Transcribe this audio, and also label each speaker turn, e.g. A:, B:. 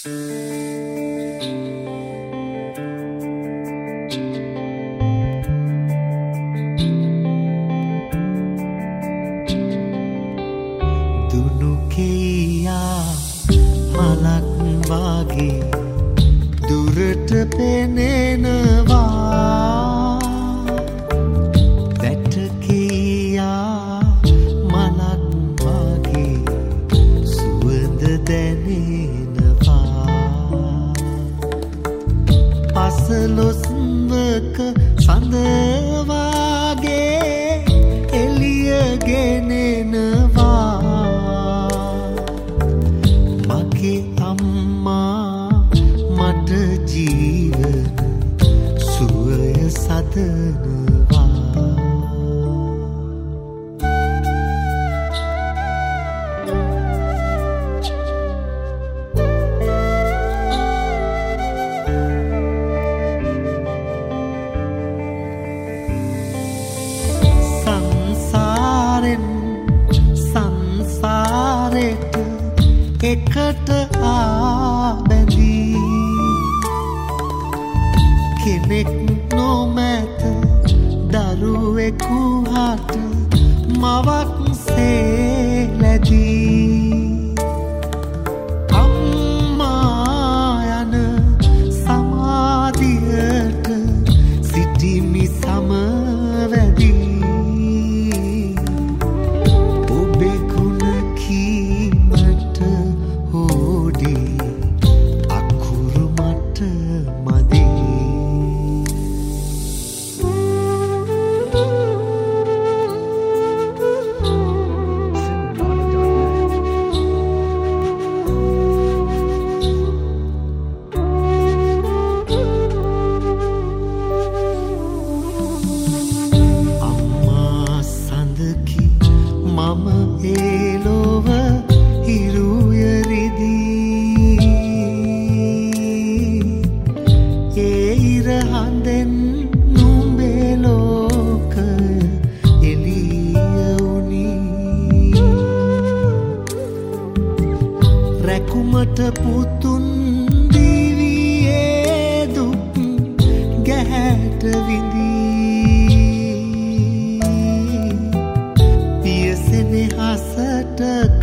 A: දුනුකෙයා මලක් වාගේ දුරට පෙනෙනවා වැටකියා මලක් වාගේ සුවඳ දැනෙනවා පසළොස්වක සඳ වාගේ එළිය ගෙනෙනවා අම්මා මට ජීවන සුවය සදනවා සංසාරෙට එකට ආබැඳී කෙනෙක් නොමැත දරුවෙකු හට මවක් සේ ලැබී අම්මා යන සමාධියට සිටිමි සමවැදී මම ඒලොව හිරුයරිදී ඒ ඉරහඳෙන් නුඹේ ලෝකය එළිය වුණී රැකුමට පුතුන් දිවියේ දුක් ගැහැට විඳී හසට